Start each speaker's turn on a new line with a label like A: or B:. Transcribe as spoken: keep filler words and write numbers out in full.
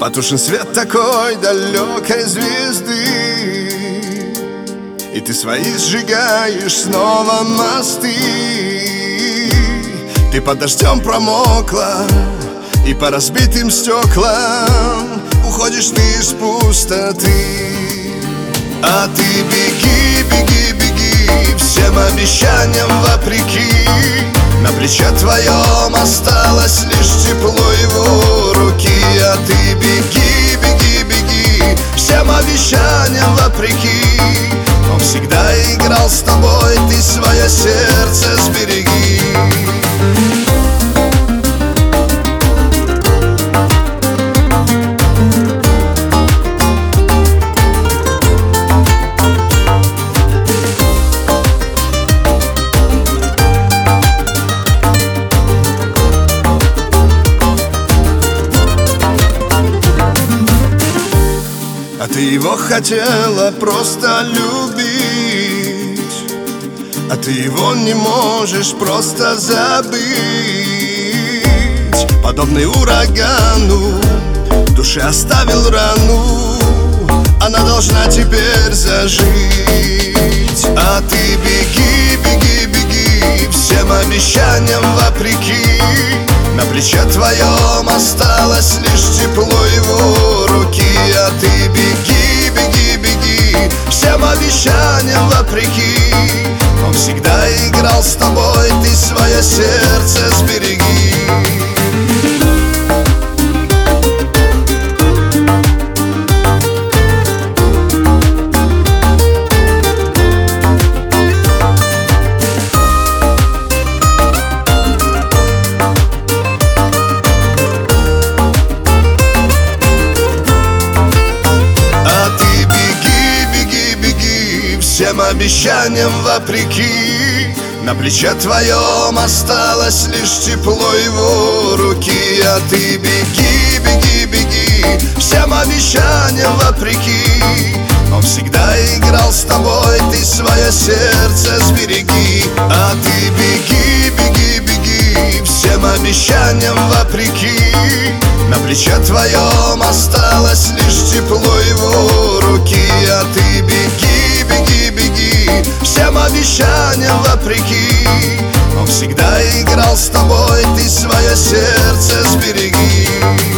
A: Потушен свет такой далекой звезды, и ты свои сжигаешь снова мосты. Ты под дождем промокла, и по разбитым стеклам уходишь ты из пустоты. А ты беги, беги, беги, всем обещаниям вопреки. На плече твоем осталось лишь тепло его руки. А ты беги, беги, беги, всем обещаниям вопреки. Он всегда играл с тобой, ты свое сердце сбереги. А ты его хотела просто любить, а ты его не можешь просто забыть. Подобный урагану в душе оставил рану, она должна теперь зажить. А ты беги, беги, беги, всем обещаниям вопреки. На плече твоем осталось лишь тепло его руки. А ты беги, беги, беги, всем обещаниям вопреки. Он всегда играл с тобой, ты свое сердце сбереги. Всем обещаниям вопреки, на плече твоем осталось лишь тепло его руки. А ты беги, беги, беги, всем обещаниям вопреки. Он всегда играл с тобой, ты свое сердце сбереги. А ты беги, беги, беги, всем обещаниям вопреки. На плече твоем осталось лишь тепло его руки. А ты беги, беги, беги, всем обещаниям вопреки. Он всегда играл с тобой, ты свое сердце сбереги.